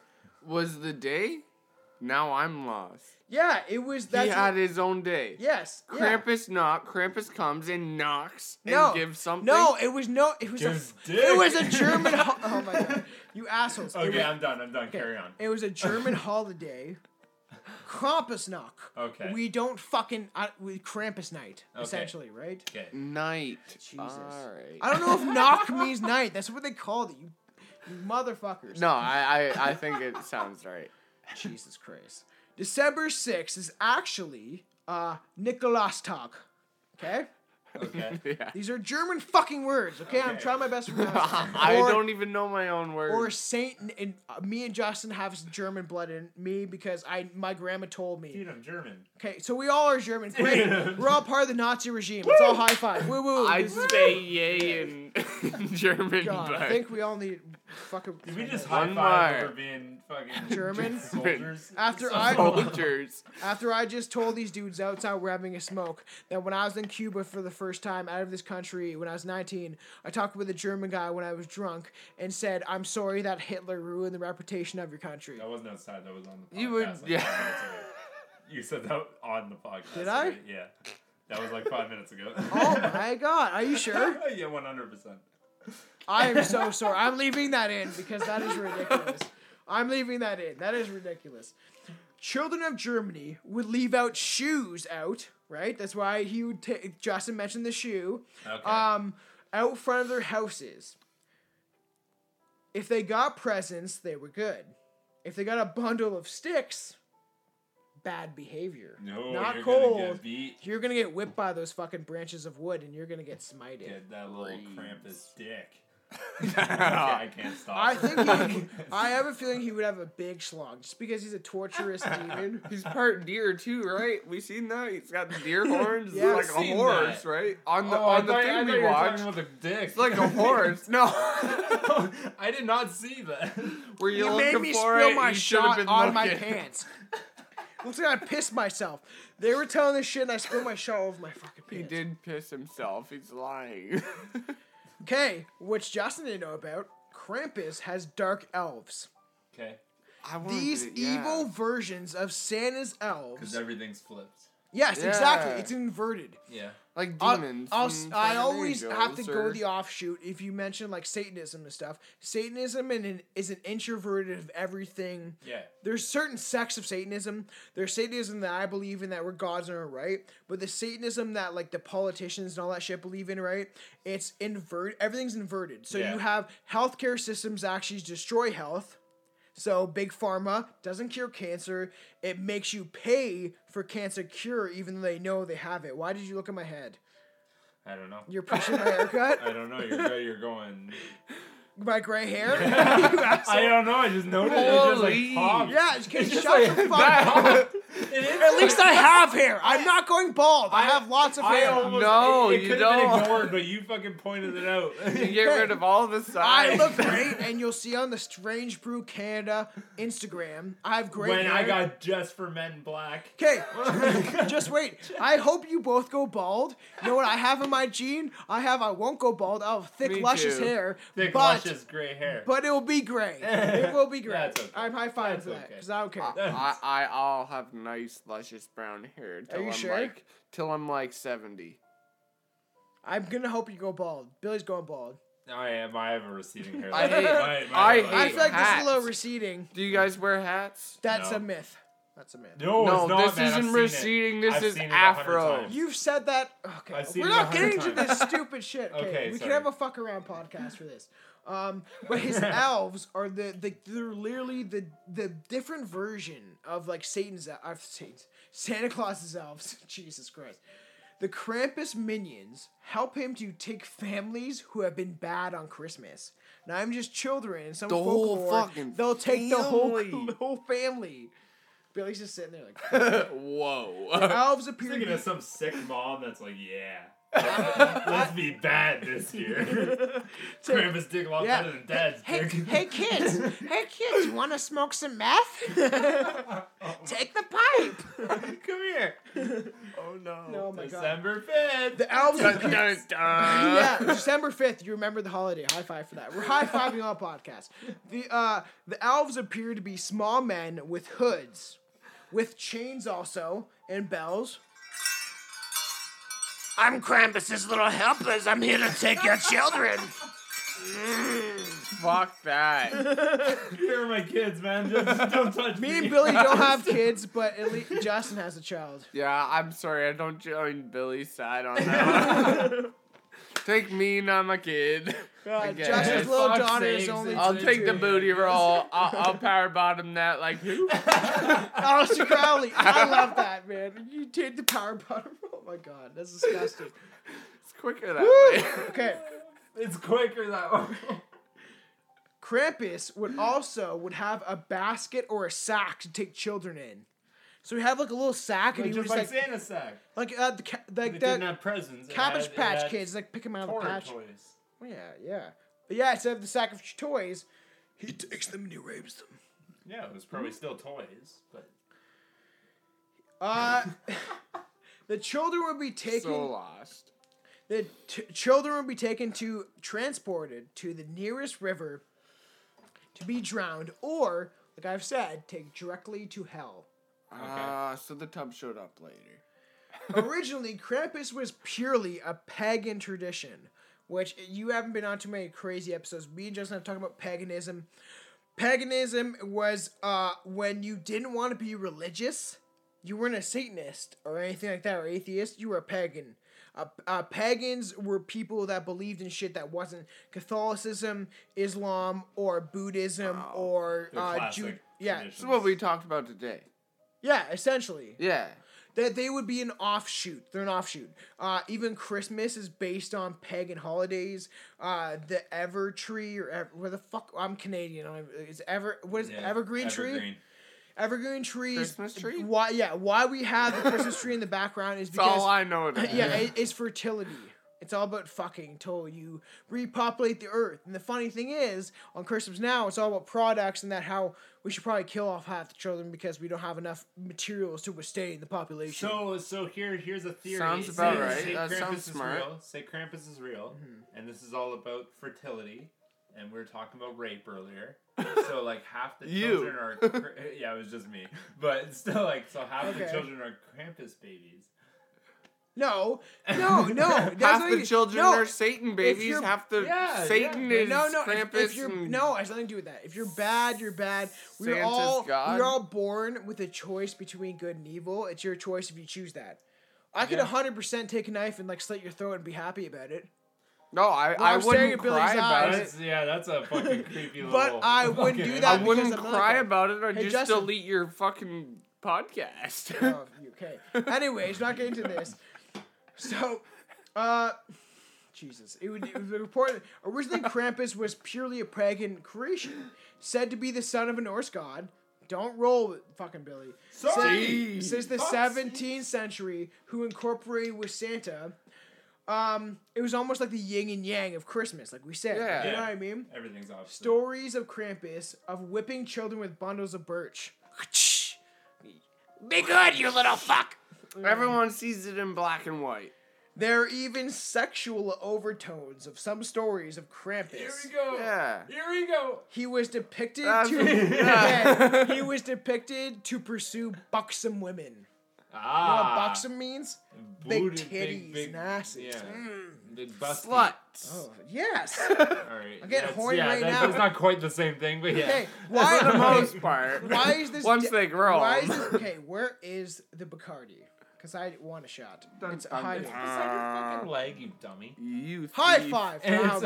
Was the day? Now I'm lost. Yeah, it was. That's He had his own day. Yes. Yeah. Krampus comes and knocks and No, gives something. No, it was Gives dick. it was a German. Oh my god, you assholes! It Okay, was- I'm done. Carry on. It was a German holiday. Krampusnacht. Okay. We don't fucking with Krampus night, Okay. essentially, right? Okay. Night. Jesus. Alright. I don't know if knock means night. That's what they called it. You motherfuckers. No, I think it sounds right. Jesus Christ. December 6th is actually Nikolastag. Okay? Okay. Yeah. These are German fucking words, okay? I'm Okay. trying my best to pronounce them. I Or- don't even know my own words. Or Saint, and me and Justin have some German blood in me because my grandma told me. Dude, I'm German. Okay, so we all are German. Great. We're all part of the Nazi regime. Let's all high five. Woo woo. I'd say yay in German, God, but I think we all need fucking. Did we just One high five more. over being fucking German? soldiers? After soldiers. After I just told these dudes outside we're having a smoke that when I was in Cuba for the first time out of this country when I was 19, I talked with a German guy when I was drunk and said, "I'm sorry that Hitler ruined the reputation of your country." That wasn't outside. That was on the podcast. You would- like yeah. 5 minutes ago. You said that on the podcast. Did I? right? Yeah. That was like 5 minutes ago. Oh my god, are you sure? Yeah, 100%. I am so sorry. I'm leaving that in because that is ridiculous. I'm leaving that in. That is ridiculous. Children of Germany would leave out shoes out, right? That's why he would take. Justin mentioned the shoe. Okay. Out front of their houses. If they got presents, they were good. If they got a bundle of sticks, bad behavior. No, not you're cold. gonna get beat. You're gonna get whipped by those fucking branches of wood, and you're gonna get smited. Get that little Krampus dick. Okay, I can't stop. I think I have a feeling he would have a big schlong just because he's a torturous demon. He's part deer too, right? We seen that. He's got the deer horns. Yeah, It's I've like a seen horse, that. right? On the I thing thought we you were watched. talking about the dick. It's like a horse. No. I did not see that. Were you You looking made me for spill it? my You should have shot been on my looking. pants. Looks like I pissed myself. They were telling this shit and I spilled my shot over my fucking He pants. did piss himself. He's lying. Okay, which Justin didn't know about, Krampus has dark elves. Okay. These evil versions of Santa's elves. Because everything's flipped. Yes, Yeah. exactly. It's inverted. Yeah. like demons. from I fucking always have to angels go or- the offshoot if you mention like Satanism and stuff. Satanism is an introverted of everything. Yeah. There's certain sects of Satanism. There's Satanism that I believe in that we're gods and are right, but the Satanism that like the politicians and all that shit believe in, right? It's everything's inverted. So Yeah. you have healthcare systems actually destroy health. So big pharma doesn't cure cancer. It makes you pay for cancer cure even though they know they have it. Why did you look at my head? I don't know. You're pushing my haircut? I don't know. You're going. My gray hair? You I asshole. don't know. I just noticed it Holy. just like popped. Yeah, because It's just shut like the fuck that. up. It is At least I have hair. I'm not going bald. I have lots of I hair. almost, No, it you could have been don't. ignored, but you fucking pointed it out. You get rid of all the I sides. look great, and you'll see on the Strange Brew Canada Instagram, I have great when hair. I got Just for Men Black. Okay, just wait. I hope you both go bald. You know what I have in my gene? I won't go bald. I'll have thick, Me luscious too. hair. Thick, but, luscious gray hair. but it will be gray. It will be gray. That's okay. I'm high five That's for that, okay. because I don't care. I'll have nice luscious brown hair till you I'm sure? like 70. I'm gonna hope you go bald. Billy's going bald. I have a receding hair. I hate- I hate feel like this is a hats. little receding. Do you guys wear hats? That's No. a myth. That's a myth. No, No, it's not, this man. I've isn't seen it. receding, this I've is seen it 100 afro. times. You've said that. Okay, I've seen we're it not 100 getting to times. this stupid shit. Okay, Okay, we can sorry. have a fuck around podcast for this. But his elves are they're literally the different version of like Santa Claus's elves. Jesus Christ, The Krampus minions help him to take families who have been bad on Christmas. Not even just children. In some The whole folklore, fucking they'll take the family. whole family. Billy's just sitting there like, Whoa. the elves appear to Thinking be... of some sick mom that's like, yeah. Let's be bad this year. Krampus dick a lot Yeah. better than Dad's dick. Hey kids, you want to smoke some meth? Take the pipe. Come here. Oh no. Oh my god. December 5th. The elves Dun, appear... dun, dun. Yeah, December 5th. You remember the holiday. High five for that. We're high fiving on podcast. The elves appear to be small men with hoods, with chains also, and bells. I'm Krampus's little helpers. I'm here to take your children. Fuck that. Here are my kids, man. Just don't touch me. Me and Billy don't have kids, but at least Justin has a child. Yeah, I'm sorry. I don't join Billy's side on that one. Take me, not my kid. I guess. Justin's little Fuck's daughter is sakes. only I'll 22. take the booty roll. I'll power bottom that like who? Alistair Crowley. I love that, man. You take the power bottom. Oh my god, that's disgusting. It's quicker that way. Okay. It's quicker that way. Krampus would have a basket or a sack to take children in. So we have like a little sack, and he Just was like like Santa sack. They the didn't have presents. It Cabbage had- it Patch had Kids, like pick them out of the toy patch. toys. Oh, yeah. But yeah, instead of the sack of toys, he takes them and he rapes them. Yeah, it was probably still toys, but The children would be taken. So lost. The children would be transported to the nearest river to be drowned, or, like I've said, take directly to hell. So the tub showed up later. Originally, Krampus was purely a pagan tradition, which you haven't been on too many crazy episodes. Me and Justin have talked about paganism. Paganism was when you didn't want to be religious, you weren't a Satanist or anything like that, or atheist, you were a pagan. Pagans were people that believed in shit that wasn't Catholicism, Islam, or Buddhism, or The classic yeah, traditions. This is what we talked about today. yeah, essentially. Yeah. That they would be an offshoot. They're an offshoot. Even Christmas is based on pagan holidays. The Evertree or where the fuck I'm Canadian. It's Evergreen Tree. Evergreen trees. Christmas tree? Why we have the Christmas tree in the background is That's because all I know. It is. it's fertility. It's all about fucking until you repopulate the earth. And the funny thing is, on Christmas now, it's all about products and that how we should probably kill off half the children because we don't have enough materials to sustain the population. So here's a theory. Sounds about Say- right. say That Krampus sounds is smart. Real. Say Krampus is real, and this is all about fertility. And we were talking about rape earlier. So like half the children are yeah, it was just me. But still like half the children are Krampus babies. No. That's Half the children are Satan babies. you're- Half the Yeah, Satan yeah. is No, Krampus. if you're, and no, it has nothing to do with that. If you're bad, you're bad. We're Santa's God. all born with a choice between good and evil. It's your choice if you choose that. I could 100% take a knife and like slit your throat and be happy about it. No, I I'm staring wouldn't at Billy's cry about eyes. it. That's a fucking creepy little. But I wouldn't fucking- do that I because wouldn't I'm not cry that. about it. I'd Hey, just Justin. delete your fucking podcast. Oh, okay. Anyways, not getting to this. So, Jesus. It was reported originally Krampus was purely a pagan creation, said to be the son of a Norse god. Don't roll with fucking Billy. Sorry. Since the Fuck's 17th century, who incorporated with Santa. It was almost like the yin and yang of Christmas, like we said. Yeah. You know what I mean? Everything's opposite. Stories of Krampus of whipping children with bundles of birch. Be good, you little fuck. Everyone sees it in black and white. There are even sexual overtones of some stories of Krampus. Here we go. Yeah. Here we go. He was depicted That's- to he was depicted to pursue buxom women. You know what buxom means? Big Booted, titties, and asses. Yeah. Big busty. Sluts. Oh, yes. All right. I'm getting horny right that, now. That's not quite the same thing, but yeah. Okay, For the why? most part. Why is this? Once they grow. Why is this? Okay, where is the Bacardi? Because I want a shot. It's dun, hiding. It's beside your fucking leg, you dummy. You High thief. five. And Wow.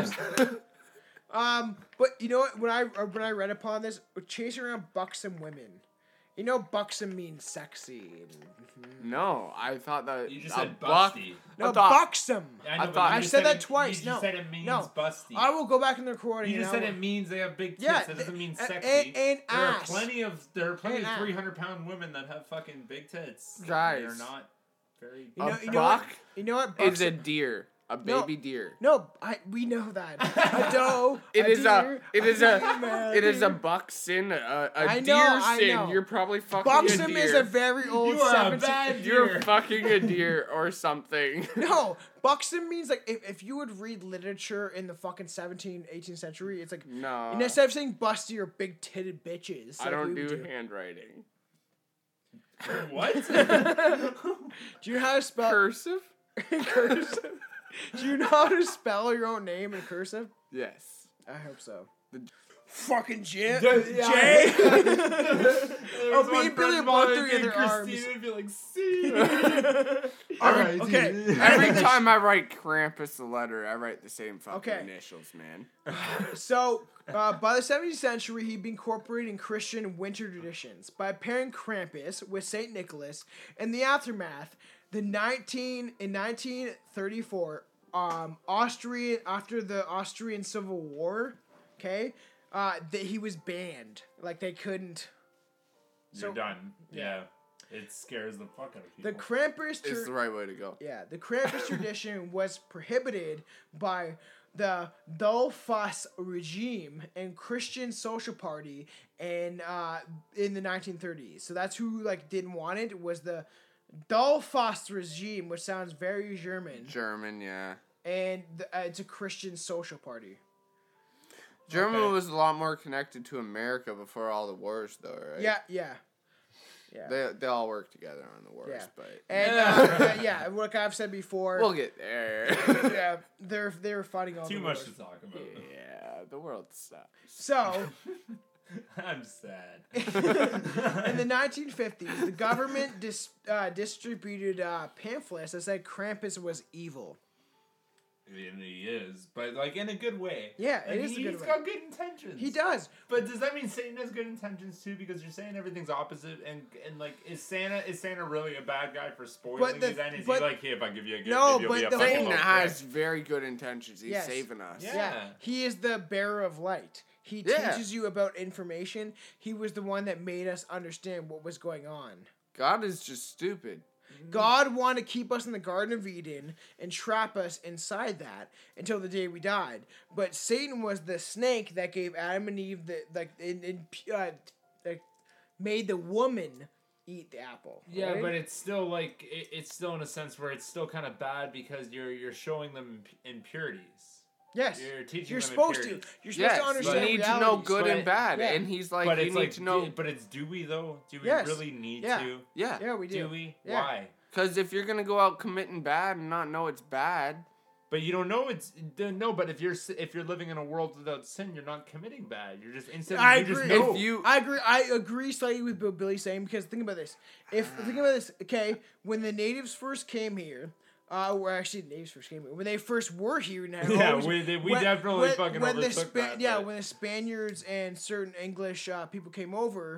it's- But you know what? When I read upon this, chasing around buxom women, You know, buxom means sexy. No, I thought that. You just said buck- busty. No, I thought- buxom. I know, I but thought- you I just said that it- twice. You No, just said it means no. busty. I will go back in the recording. You just and said I it will- means they have big tits. Yeah, That doesn't mean and- sexy. and there are ass. plenty of And ass. 300-pound women that have fucking big tits. Guys. They're not very. You know, A you know what? buck You know what? It's a Buxom- deer. A No. baby deer. No, we know that. A doe. It is deer, it is a deer. buxom, a I deer know, I sin. know. You're probably fucking Buxom a deer. is a very old You are a 17 bad You're deer. fucking a deer or something. No, buxom means like if you would read literature in the fucking 17th, 18th century, it's like No. instead of saying busty or big titted bitches. I like don't we would do handwriting. What? Do you know how to spell Cursive? cursive? Do you know how to spell your own name in cursive? Yes. I hope so. Fucking Jay. Yeah. Jay. Oh, me and Billy both do the other arms. Christina would be like, see. Alright, okay. Every time I write Krampus a letter, I write the same fucking Okay. initials, man. So, by the 17th century, he'd been incorporating Christian winter traditions by pairing Krampus with Saint Nicholas. In the aftermath, in 1934, after the Austrian Civil War, okay, he was banned. Like they couldn't. You're done. Yeah. It scares the fuck out of people. The Krampus. It's the right way to go. Yeah, the Krampus tradition was prohibited by the Dollfuss regime and Christian Social Party in the 1930s. So that's who like didn't want it. Was the Dollfuss regime, which sounds very German, German, yeah. and it's a Christian social party. Germany was a lot more connected to America before all the wars, though, right? Yeah. They all work together on the wars, Yeah. but And yeah, like I've said before, we'll get there. yeah, they were fighting all Too the much wars. to talk about. Yeah, the world sucks. So. I'm sad. In the 1950s, the government distributed pamphlets that said Krampus was evil. And he is, but like in a good way. Yeah, Like, it is a good He's way. got good intentions. He does. But does that mean Satan has good intentions too? Because you're saying everything's opposite, and like is Santa really a bad guy for spoiling But you? Then is he like, hey, if I give you a gift, No, maybe you'll but be a the fucking whole- Satan little has prick. very good intentions. He's Yes. saving us. Yeah. He is the bearer of light. He Yeah. teaches you about information. He was the one that made us understand what was going on. God is just stupid. God wanted to keep us in the Garden of Eden and trap us inside that until the day we died. But Satan was the snake that gave Adam and Eve made the woman eat the apple. Yeah, right? but it's still like it's still in a sense where it's still kind of bad because you're showing them impurities. Yes, You're teaching you're them supposed to. impurities. You're supposed Yes, to understand you need to know realities. good and But- bad, yeah. and he's like, But you it's need like, to know. but it's do we though? Do we Yes. really need Yeah. to? Yeah, Yeah, we do. Do we? Yeah. Why? because if you're gonna go out committing bad and not know it's bad, But you don't know it's no. But if you're living in a world without sin, you're not committing bad. You're just instantly. I you just agree. know. if you I agree slightly with what Billy's saying because think about this. Think about this, okay, when the natives first came here, or actually the natives first came here, when they first were here now. Yeah, we definitely fucking when the overtook that, Yeah, but- when the Spaniards and certain English people came over,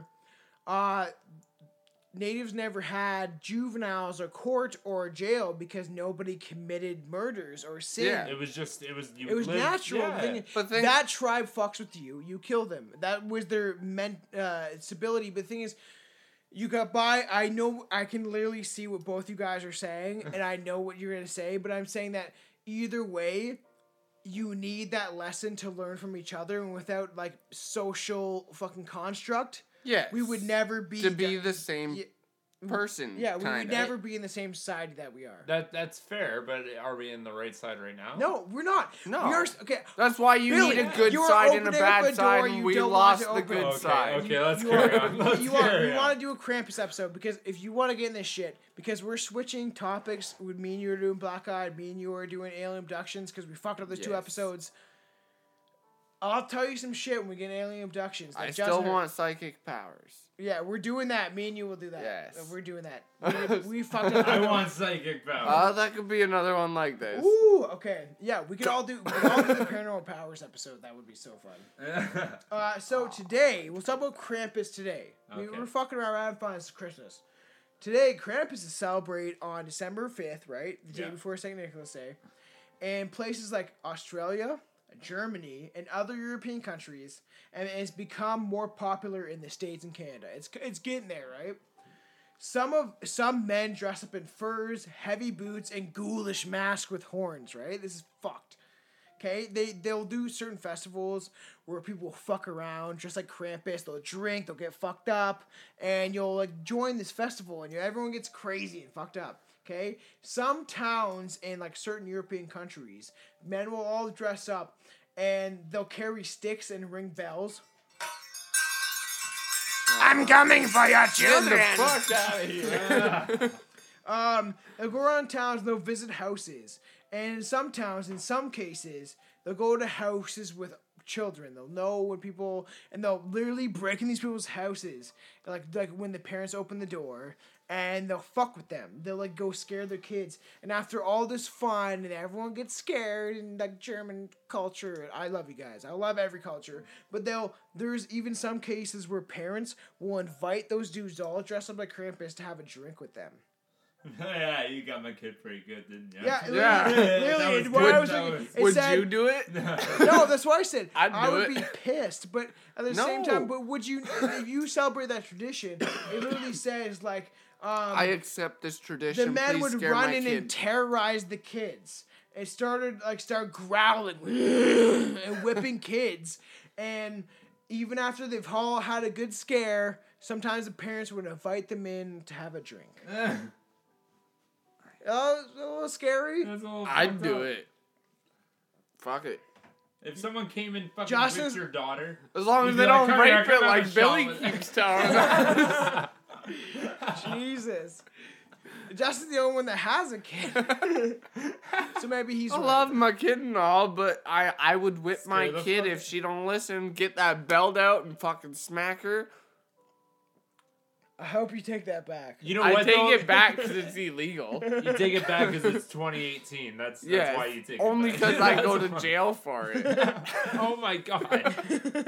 natives never had juveniles or court or jail because nobody committed murders or sin. Yeah. It was you. It was lived- natural. Yeah. The thing- But think- that tribe fucks with you. You kill them. That was their stability. But the thing is, you got by. I know. I can literally see what both you guys are saying, and I know what you're gonna say. But I'm saying that either way, you need that lesson to learn from each other, and without like social fucking construct, yes, we would never be to be the same Yeah. person. Yeah, we would kinda. never be in the same society that we are. That's fair, but are we in the right side right now? No, we're not. No. we are okay. That's why you Billy, need a good you are side and a opening up bad a door side, and you we don't want lost to the open. good Okay, side. okay, let's You carry want, on. Let's you carry on. want to do a Krampus episode because if you want to get in this shit, because we're switching topics, with me and you are doing Black Eyed, me and you are doing alien abductions because we fucked up those 2 Yes. episodes. I'll tell you some shit when we get alien abductions. I that still Justin- want psychic powers. Yeah, we're doing that. Me and you will do that. Yes. We're doing that. We fucked up. I want psychic power. Oh, that could be another one like this. Ooh, okay. Yeah, we could all do the Paranormal Powers episode. That would be so fun. So today, we'll talk about Krampus today. Okay. We're fucking around having fun. It's Christmas. Today, Krampus is celebrated on December 5th, right? The day before St. Nicholas Day. And places like Australia, Germany, and other European countries, and it's become more popular in the States and Canada. It's getting there, right? Some men dress up in furs, heavy boots, and ghoulish masks with horns, right? This is fucked. Okay? They'll do certain festivals where people will fuck around, just like Krampus. They'll drink, they'll get fucked up, and you'll like join this festival, and everyone gets crazy and fucked up. Okay? Some towns in like certain European countries, men will all dress up and they'll carry sticks and ring bells. I'm coming for your Get the children. fuck out of here. They'll go around towns and they'll visit houses. And in some towns, in some cases, they'll go to houses with children. They'll know when people, and they'll literally break in these people's houses, like when the parents open the door, and they'll fuck with them. They'll like go scare their kids. And after all this fun and everyone gets scared and like German culture, I love you guys. I love every culture. But there's even some cases where parents will invite those dudes all dressed up like Krampus to have a drink with them. Yeah, you got my kid pretty good, didn't you? Yeah, Yeah. literally. That was What good. I was That thinking, was- it Would said, you do it? No, that's what I said. I'd I do would it. be pissed, but at the same No. time, but would you, if you celebrate that tradition, it literally says like, I accept this tradition. the men Please would scare run my in kid. and terrorize the kids. It start growling and whipping kids, and even after they've all had a good scare, sometimes the parents would invite them in to have a drink. Oh, it's a little scary. That's a little I'd fucked do up. it. Fuck it. If someone came and fucking Justin's- whipped your daughter, As long You'd as be they like, don't "Come here, rape come it have a like Billy shot with keeps telling us. Jesus. Justin's the only one that has a kid. So maybe he's I right. love my kid and all, but I would whip my Scare the kid fuck if she don't listen, get that belt out and fucking smack her. I hope you take that back. you know I what? take though? it back because it's illegal. You take it back because it's 2018. That's Yeah, why you take only it back. because I go That's to why. jail for it. Oh my god.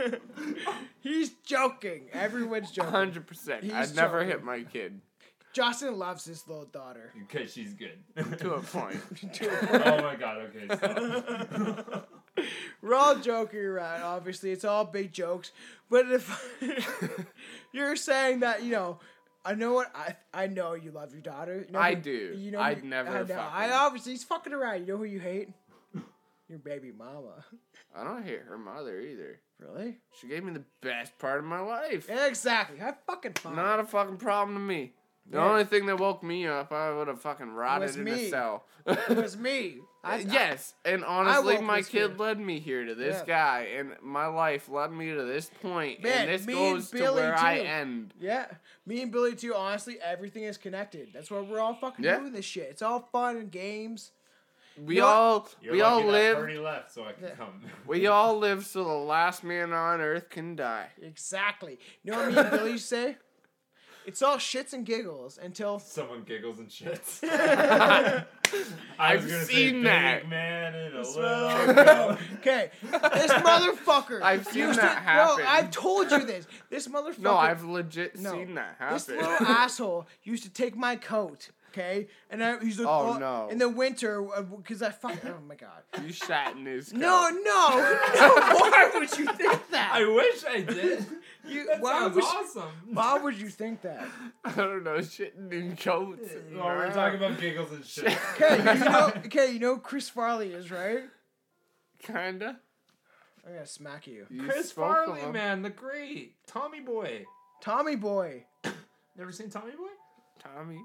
He's joking. Everyone's joking. 100%. He's I'd never joking. hit my kid Justin loves his little daughter. Because she's good. to a point. Oh my god, okay, stop. We're all joking around, obviously. It's all big jokes. But if you're saying that, I know what I know you love your daughter. You know I who- do. You know I'd who- never I know. fucking- I obviously he's fucking around. You know who you hate? Your baby mama. I don't hate her mother either. Really? She gave me the best part of my life. Exactly. Have fucking fun. Not a fucking problem to me. The Yeah. only thing that woke me up, I would have fucking rotted was in me. a cell. It was me. Yes, and honestly, woke my this kid kid. led me here to this Yeah. guy, and my life led me to this point, Man, and this me goes and to Billy, where I too. end. Yeah, me and Billy too. Honestly, everything is connected. That's why we're all fucking Yeah. doing this shit. It's all fun and games. We You know all You're we all lucky that live Purdy left so I can Yeah. come. we all live so the last man on earth can die. Exactly. You know what me and Billy used to say? It's all shits and giggles until Someone giggles and shits. I I've was gonna say seen big that. man in a Well, little coat. okay, this motherfucker. I've seen used that happen. No, I've told you this. This motherfucker. No, I've legit No. seen that This happen. little asshole used to take my coat. Okay, and I used to. Oh, no. In the winter, because I fuck. Oh my god. You shat in his coat. No, why would you think that? I wish I did. That why sounds would awesome. Why would you think that? I don't know, shitting in coats. Oh, we're talking about giggles and shit. Okay, you know who Chris Farley is, right? Kinda. I'm gonna smack you. You Chris spoke of Farley, him. man, the great Tommy Boy. Tommy Boy. Never seen Tommy Boy? Tommy.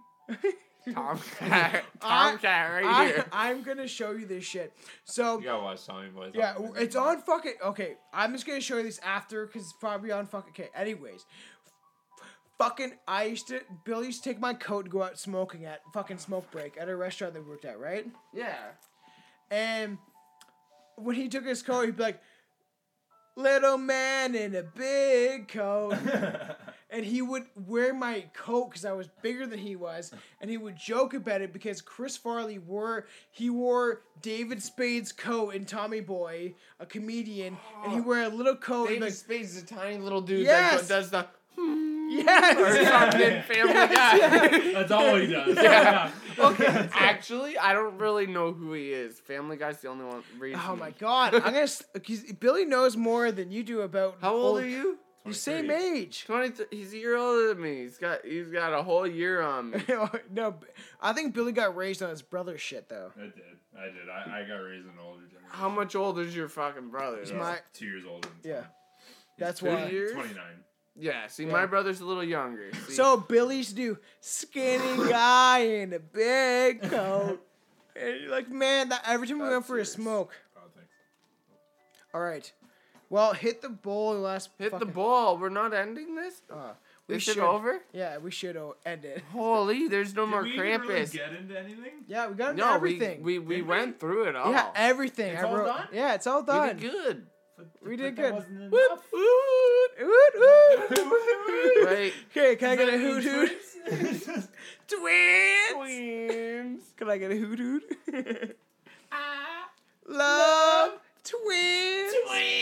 Tomcat right here. I'm gonna show you this shit. So You gotta watch Tommy Boy. yeah, it's on fucking. Okay, I'm just gonna show you this after because it's probably on fucking. Okay, anyways. Fucking, Billy used to take my coat and go out smoking at fucking smoke break at a restaurant that we worked at, right? Yeah. And when he took his coat, he'd be like, "Little man in a big coat." and he would wear my coat because I was bigger than he was, and he would joke about it because Chris Farley wore David Spade's coat in Tommy Boy, a comedian, and he wore a little coat. David like, Spade's a tiny little dude Yes. that does the yes, or something Family Guy. That's all he does. Yeah. Okay. Actually, I don't really know who he is. Family Guy's the only one reason. Oh my God! I'm gonna. Billy knows more than you do about. How old are you? You same age. 23. He's a year older than me. He's got a whole year on me. No, I think Billy got raised on his brother's shit though. I did. I got raised in an older generation. How much older is your fucking brother? He's though? my 2 years older. yeah. That's 2 why. years? 29. Yeah. See, Yeah. my brother's a little younger. See? So Billy used to do skinny guy in a big coat. And you're like, man, that every time we went for a smoke. Oh, thanks. All right. Well, hit the bowl last. hit the fucking- ball. We're not ending this. We Is it should. over? Yeah, we should end it. Holy, there's no more Did we even really Krampus. get into anything? Yeah, we got into No, everything. we went through it all. yeah, everything. It's I all wrote. done? Yeah, it's all We done. did good. We did That good. wasn't enough. Woot, woot, woot. Right. Okay, can I get a Does that hoot mean hoot? Twins. Twins. Can I get a hoot hoot? I love twins.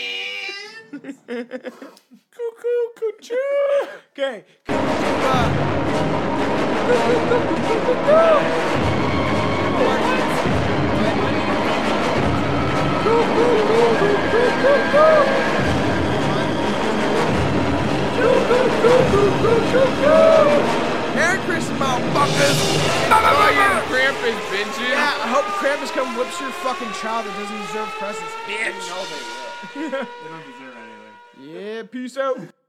Cuckoo, cuckoo. Okay. Merry Christmas, motherfuckers! Oh, yeah, Krampus, bitches. Yeah, I hope Krampus come whips your fucking child that doesn't deserve presents. They don't deserve anything. Yeah, peace out.